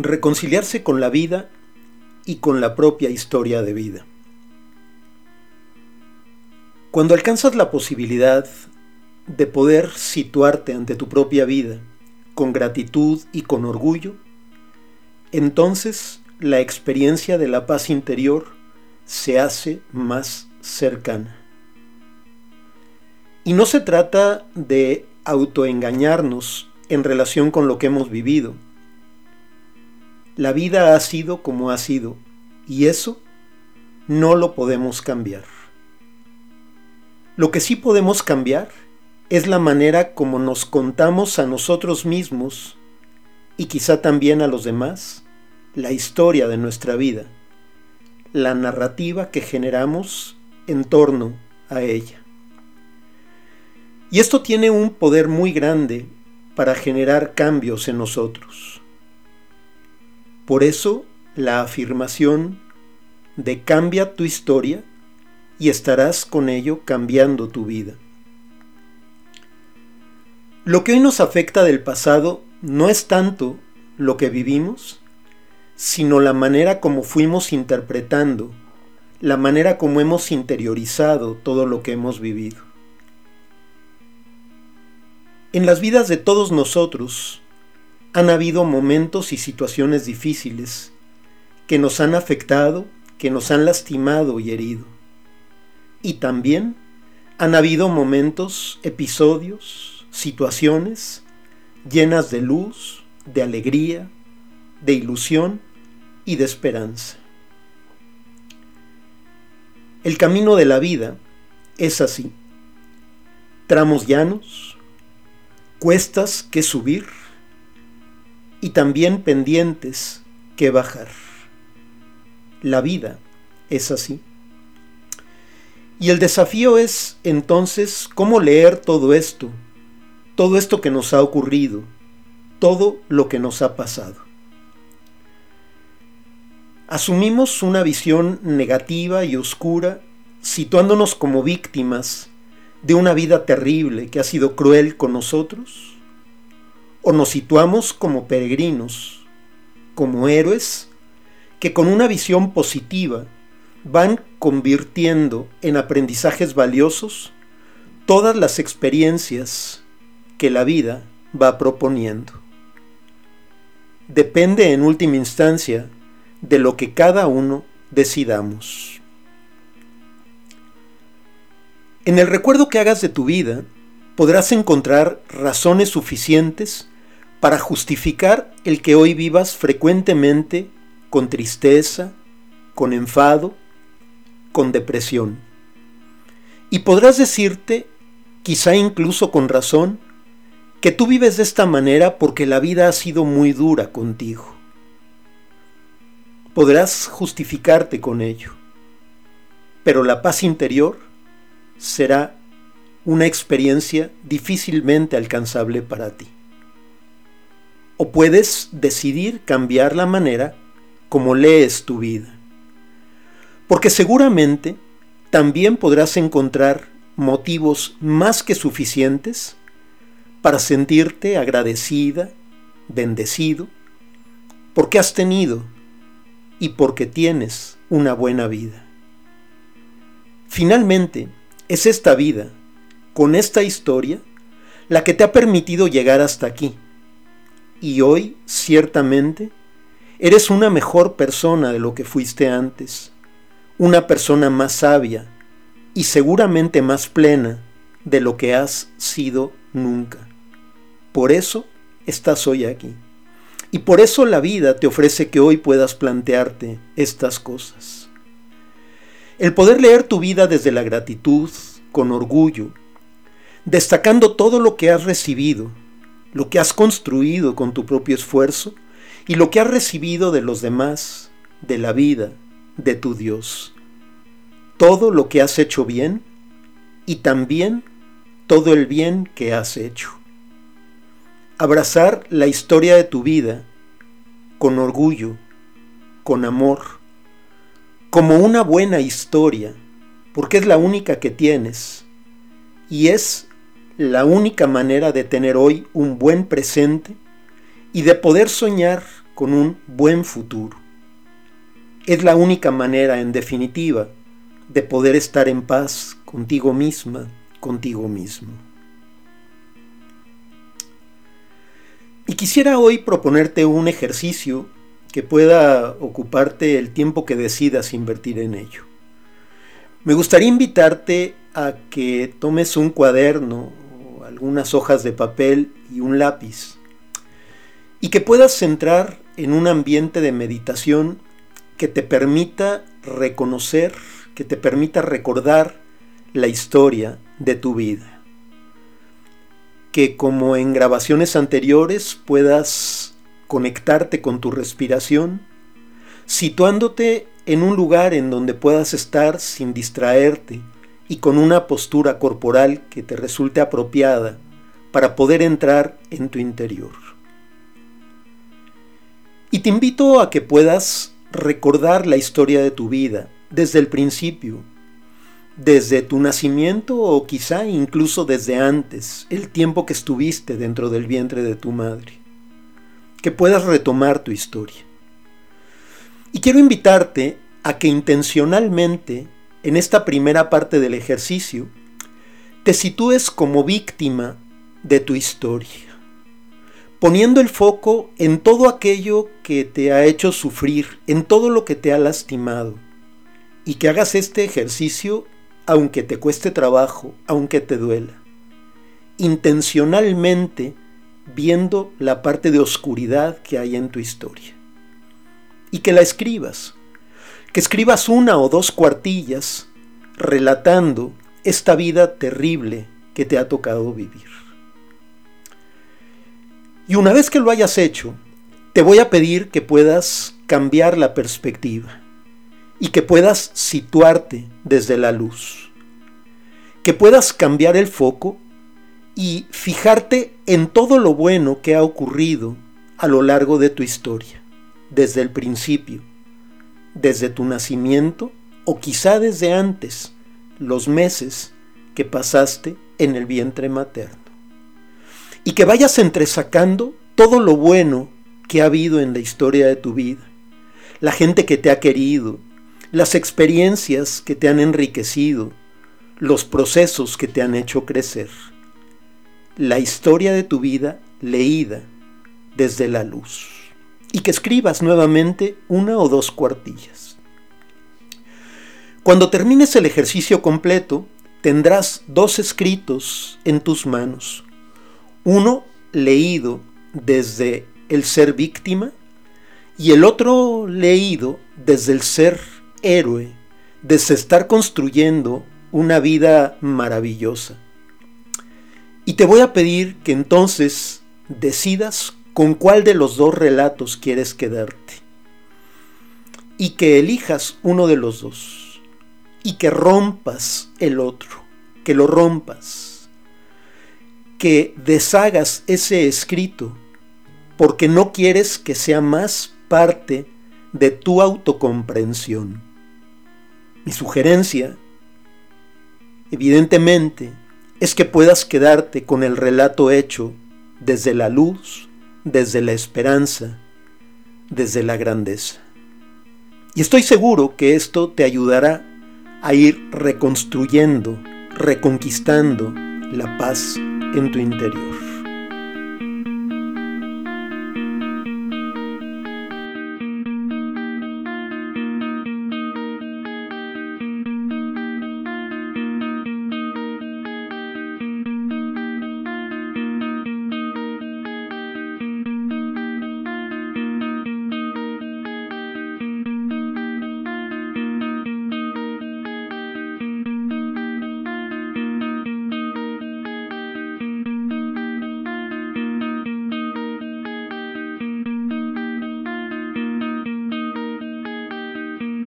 reconciliarse con la vida y con la propia historia de vida. Cuando alcanzas la posibilidad de poder situarte ante tu propia vida con gratitud y con orgullo, entonces la experiencia de la paz interior se hace más cercana. Y no se trata de autoengañarnos en relación con lo que hemos vivido. La vida ha sido como ha sido, y eso no lo podemos cambiar. Lo que sí podemos cambiar es la manera como nos contamos a nosotros mismos y quizá también a los demás la historia de nuestra vida, la narrativa que generamos en torno a ella. Y esto tiene un poder muy grande para generar cambios en nosotros. Por eso, la afirmación de cambia tu historia y estarás con ello cambiando tu vida. Lo que hoy nos afecta del pasado no es tanto lo que vivimos, sino la manera como fuimos interpretando, la manera como hemos interiorizado todo lo que hemos vivido. En las vidas de todos nosotros han habido momentos y situaciones difíciles que nos han afectado, que nos han lastimado y herido. Y también han habido momentos, episodios, situaciones llenas de luz, de alegría, de ilusión y de esperanza. El camino de la vida es así: tramos llanos, cuestas que subir y también pendientes que bajar. La vida es así. Y el desafío es entonces cómo leer todo esto que nos ha ocurrido, todo lo que nos ha pasado. Asumimos una visión negativa y oscura, situándonos como víctimas de una vida terrible que ha sido cruel con nosotros, o nos situamos como peregrinos, como héroes que con una visión positiva van convirtiendo en aprendizajes valiosos todas las experiencias que la vida va proponiendo. Depende en última instancia de lo que cada uno decidamos. En el recuerdo que hagas de tu vida, podrás encontrar razones suficientes para justificar el que hoy vivas frecuentemente con tristeza, con enfado, con depresión. Y podrás decirte, quizá incluso con razón, que tú vives de esta manera porque la vida ha sido muy dura contigo. Podrás justificarte con ello, pero la paz interior será una experiencia difícilmente alcanzable para ti. O puedes decidir cambiar la manera como lees tu vida, porque seguramente también podrás encontrar motivos más que suficientes para sentirte agradecida, bendecido, porque has tenido y porque tienes una buena vida. Finalmente, es esta vida, con esta historia, la que te ha permitido llegar hasta aquí. Y hoy, ciertamente, eres una mejor persona de lo que fuiste antes, una persona más sabia y seguramente más plena de lo que has sido nunca. Por eso estás hoy aquí. Y por eso la vida te ofrece que hoy puedas plantearte estas cosas. El poder leer tu vida desde la gratitud, con orgullo, destacando todo lo que has recibido, lo que has construido con tu propio esfuerzo y lo que has recibido de los demás, de la vida, de tu Dios. Todo lo que has hecho bien y también todo el bien que has hecho. Abrazar la historia de tu vida con orgullo, con amor, como una buena historia, porque es la única que tienes y es la única manera de tener hoy un buen presente y de poder soñar con un buen futuro. Es la única manera, en definitiva, de poder estar en paz contigo misma, contigo mismo. Y quisiera hoy proponerte un ejercicio que pueda ocuparte el tiempo que decidas invertir en ello. Me gustaría invitarte a que tomes un cuaderno o algunas hojas de papel y un lápiz y que puedas entrar en un ambiente de meditación que te permita reconocer, que te permita recordar la historia de tu vida. Que como en grabaciones anteriores puedas conectarte con tu respiración, situándote en un lugar en donde puedas estar sin distraerte y con una postura corporal que te resulte apropiada para poder entrar en tu interior. Y te invito a que puedas recordar la historia de tu vida desde el principio, desde tu nacimiento o quizá incluso desde antes, el tiempo que estuviste dentro del vientre de tu madre. Que puedas retomar tu historia. Y quiero invitarte a que intencionalmente, en esta primera parte del ejercicio, te sitúes como víctima de tu historia, poniendo el foco en todo aquello que te ha hecho sufrir, en todo lo que te ha lastimado, y que hagas este ejercicio aunque te cueste trabajo, aunque te duela, intencionalmente viendo la parte de oscuridad que hay en tu historia. Y que la escribas, que escribas 1 o 2 cuartillas relatando esta vida terrible que te ha tocado vivir. Y una vez que lo hayas hecho, te voy a pedir que puedas cambiar la perspectiva y que puedas situarte desde la luz, que puedas cambiar el foco y fijarte en todo lo bueno que ha ocurrido a lo largo de tu historia, desde el principio, desde tu nacimiento o quizá desde antes, los meses que pasaste en el vientre materno. Y que vayas entresacando todo lo bueno que ha habido en la historia de tu vida, la gente que te ha querido, las experiencias que te han enriquecido, los procesos que te han hecho crecer. La historia de tu vida leída desde la luz. Y que escribas nuevamente 1 o 2 cuartillas. Cuando termines el ejercicio completo, tendrás 2 escritos en tus manos. Uno leído desde el ser víctima y el otro leído desde el ser héroe, desde estar construyendo una vida maravillosa. Y te voy a pedir que entonces decidas con cuál de los 2 relatos quieres quedarte. Y que elijas uno de los 2. Y que rompas el otro. Que lo rompas. Que deshagas ese escrito. Porque no quieres que sea más parte de tu autocomprensión. Mi sugerencia, evidentemente, es que puedas quedarte con el relato hecho desde la luz, desde la esperanza, desde la grandeza. Y estoy seguro que esto te ayudará a ir reconstruyendo, reconquistando la paz en tu interior.